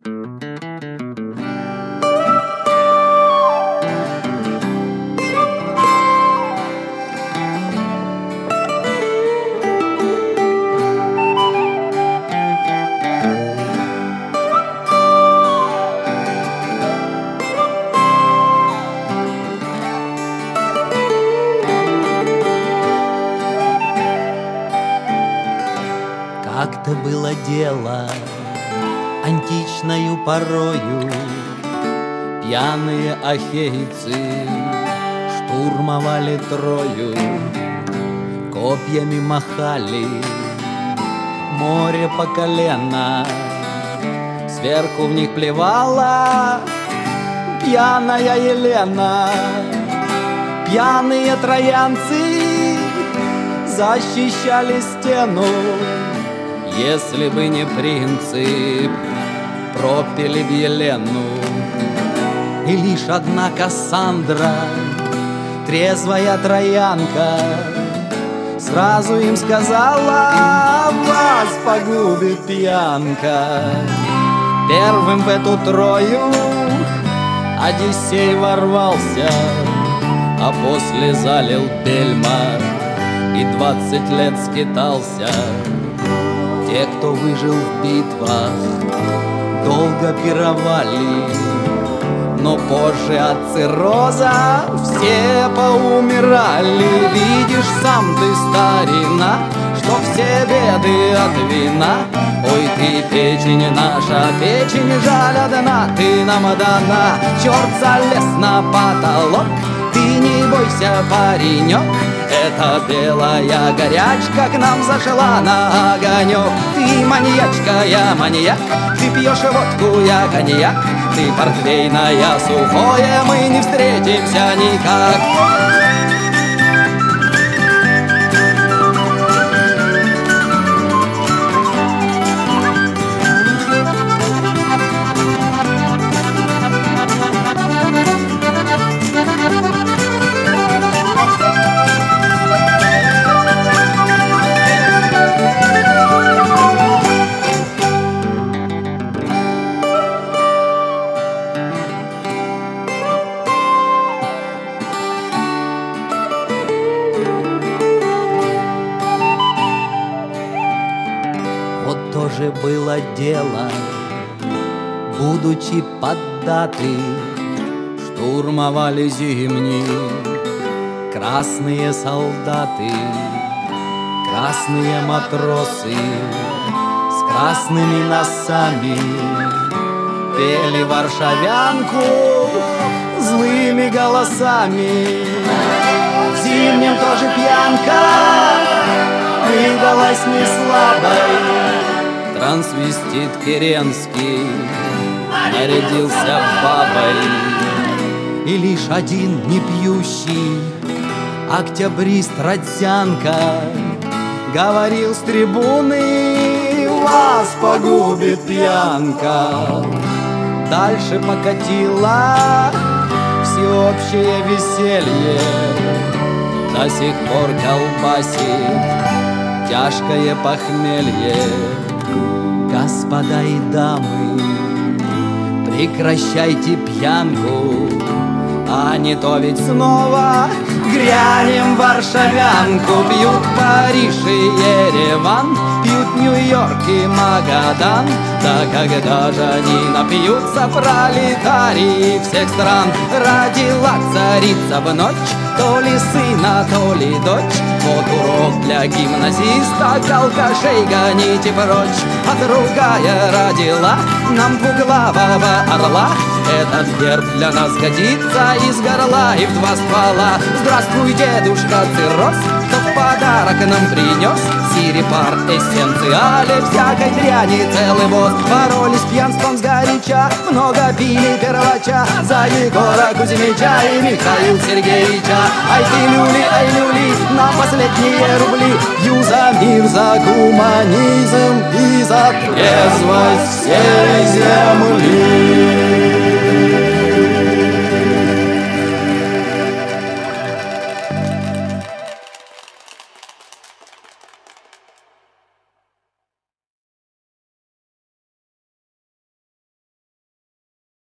Как-то было дело античною порою, пьяные ахейцы штурмовали Трою, копьями махали, море по колено, сверху в них плевала пьяная Елена. Пьяные троянцы защищали стену, если бы не принцип, пропили б Елену. И лишь одна Кассандра, трезвая троянка, сразу им сказала: вас погубит пьянка. Первым в эту Трою Одиссей ворвался, а после залил бельма и 20 лет скитался. Те, кто выжил в битвах, долго пировали, но позже от цирроза все поумирали. Видишь сам ты, старина, что все беды от вина. Ой, ты печень наша, печень жаль одна, ты нам дана. Черт залез на потолок, ты не бойся, паренек. Эта белая горячка к нам зашла на огонек. Ты маньячка, я маньяк, ты пьешь водку, я коньяк. Ты портвейная, сухое, мы не встретимся никак. Вот тоже было дело, будучи поддаты, штурмовали Зимний красные солдаты, красные матросы с красными носами пели варшавянку злыми голосами. В Зимнем тоже пьянка выдалась не слабой. Трансвестит Керенский нарядился бабой. И лишь один непьющий октябрист Родзянко говорил с трибуны: вас погубит пьянка. Дальше покатило всеобщее веселье, до сих пор колбасит тяжкое похмелье. Господа и дамы, прекращайте пьянку, а не то ведь снова грянем варшавянку. Пьют Париж и Ереван, пьют Нью-Йорк и Магадан. Да когда же они напьются, пролетарии всех стран? Родила царица в ночь, то ли сына, то ли дочь. Вот урок для гимназиста, алкашей гоните прочь. А другая родила нам двуглавого орла. Этот герб для нас годится из горла и в два ствола. Здравствуй, дедушка Цирроз, кто в подарок нам принес сирепар эссенциале, всякой дряни целый воз. Боролись с пьянством сгоряча, много пили первача за Егора Кузьмича и Михаила Сергеевича. Ай ты люли, на последние рубли пью за мир, за гуманизм и за трезвость всей